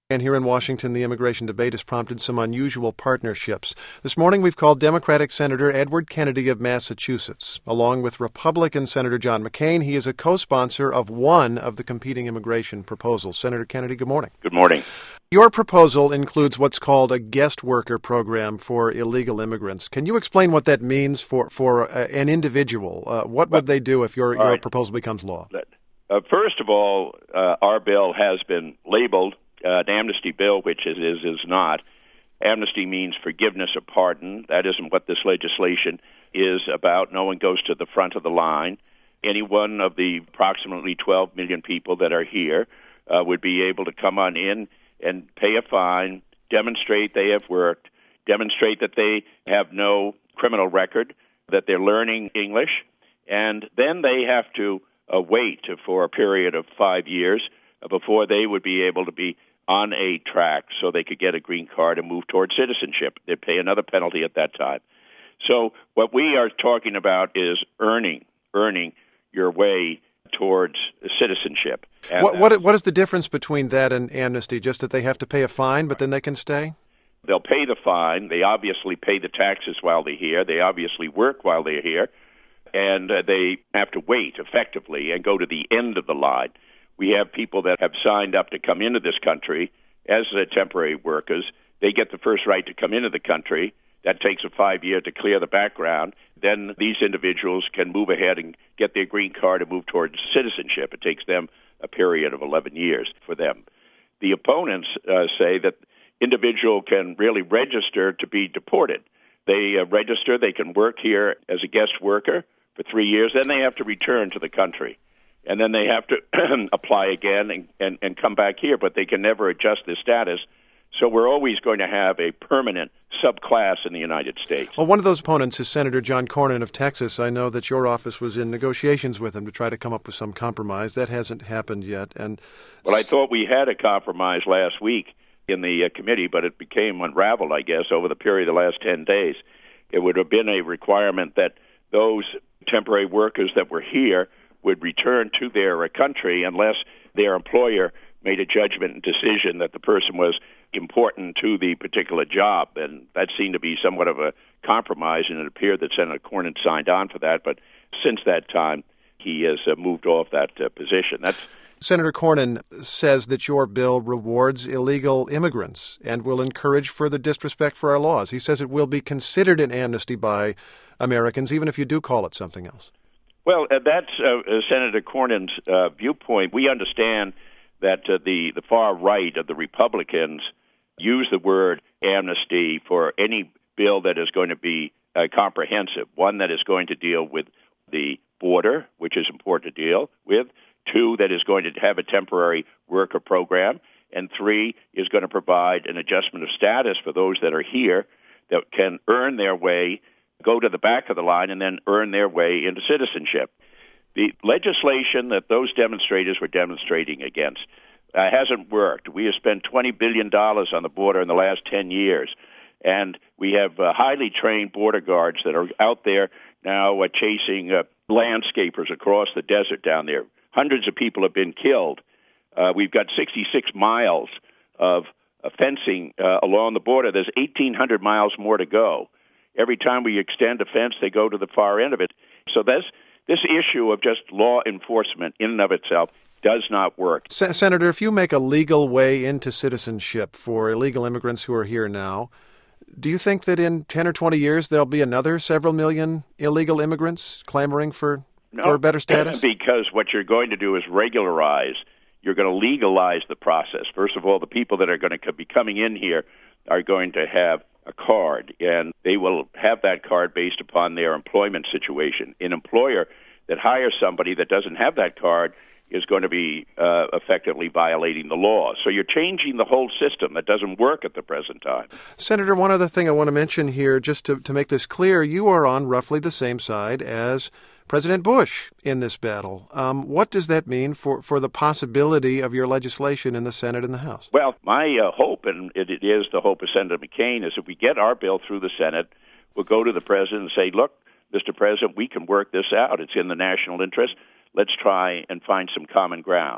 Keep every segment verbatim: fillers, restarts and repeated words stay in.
And here in Washington, the immigration debate has prompted some unusual partnerships. This morning, we've called Democratic Senator Edward Kennedy of Massachusetts. Along with Republican Senator John McCain, he is a co-sponsor of one of the competing immigration proposals. Senator Kennedy, good morning. Good morning. Your proposal includes what's called a guest worker program for illegal immigrants. Can you explain what that means for, for uh, an individual? Uh, what would they do if your, your right. proposal becomes law? Uh, first of all, uh, our bill has been labeled Uh, an amnesty bill, which it is is not. Amnesty means forgiveness or pardon. That isn't what this legislation is about. No one goes to the front of the line. Any one of the approximately twelve million people that are here uh, would be able to come on in and pay a fine, demonstrate they have worked, demonstrate that they have no criminal record, that they're learning English, and then they have to uh, wait for a period of five years before they would be able to be on a track so they could get a green card and move towards citizenship. They'd pay another penalty at that time. So what we are talking about is earning, earning your way towards citizenship. And what, what what is the difference between that and amnesty? Just that they have to pay a fine, but then they can stay? They'll pay the fine. They obviously pay the taxes while they're here. They obviously work while they're here. And uh, they have to wait effectively and go to the end of the line. We have people that have signed up to come into this country as uh, temporary workers. They get the first right to come into the country. That takes a five-year to clear the background. Then these individuals can move ahead and get their green card and move towards citizenship. It takes them a period of eleven years for them. The opponents uh, say that individual can really register to be deported. They uh, register, they can work here as a guest worker for three years, then they have to return to the country. And then they have to apply again and, and, and come back here, but they can never adjust their status. So we're always going to have a permanent subclass in the United States. Well, one of those opponents is Senator John Cornyn of Texas. I know that your office was in negotiations with him to try to come up with some compromise. That hasn't happened yet. And Well, I thought we had a compromise last week in the uh, committee, but it became unraveled, I guess, over the period of the last ten days. It would have been a requirement that those temporary workers that were here would return to their uh, country unless their employer made a judgment and decision that the person was important to the particular job. And that seemed to be somewhat of a compromise, and it appeared that Senator Cornyn signed on for that. But since that time, he has uh, moved off that uh, position. That's Senator Cornyn says that your bill rewards illegal immigrants and will encourage further disrespect for our laws. He says it will be considered an amnesty by Americans, even if you do call it something else. Well, uh, that's uh, uh, Senator Cornyn's uh, viewpoint. We understand that uh, the, the far right of the Republicans use the word amnesty for any bill that is going to be uh, comprehensive, one that is going to deal with the border, which is important to deal with, two, that is going to have a temporary worker program, and three, is going to provide an adjustment of status for those that are here that can earn their way, go to the back of the line, and then earn their way into citizenship. The legislation that those demonstrators were demonstrating against uh, hasn't worked. We have spent twenty billion dollars on the border in the last ten years, and we have uh, highly trained border guards that are out there now uh, chasing uh, landscapers across the desert down there. Hundreds of people have been killed. Uh, we've got sixty-six miles of uh, fencing uh, along the border. There's eighteen hundred miles more to go. Every time we extend a fence, they go to the far end of it. So this, this issue of just law enforcement in and of itself does not work. Sen- Senator, if you make a legal way into citizenship for illegal immigrants who are here now, do you think that in ten or twenty years there'll be another several million illegal immigrants clamoring for, no, for better status? Because what you're going to do is regularize. You're going to legalize the process. First of all, the people that are going to be coming in here are going to have a card, and they will have that card based upon their employment situation. An employer that hires somebody that doesn't have that card is going to be uh, effectively violating the law. So you're changing the whole system that doesn't work at the present time. Senator, one other thing I want to mention here, just to, to make this clear, you are on roughly the same side as President Bush in this battle. Um, what does that mean for, for the possibility of your legislation in the Senate and the House? Well, my uh, hope, and it, it is the hope of Senator McCain, is if we get our bill through the Senate, we'll go to the President and say, look, Mister President, we can work this out. It's in the national interest. Let's try and find some common ground.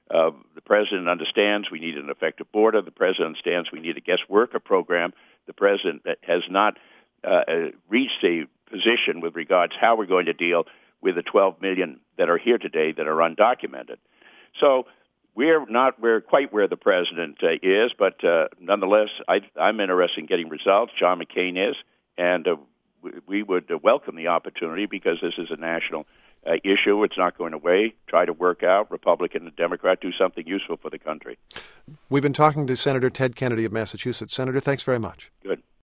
Uh, the president understands we need an effective border. The president understands we need a guest worker program. The president has not uh, reached a position with regards how we're going to deal with the twelve million that are here today that are undocumented. So we're not we're quite where the president uh, is, but uh, nonetheless, I, I'm interested in getting results. John McCain is, and uh, we would uh, welcome the opportunity because this is a national uh, issue. It's not going away. Try to work out, Republican and Democrat, do something useful for the country. We've been talking to Senator Ted Kennedy of Massachusetts. Senator, thanks very much. Good.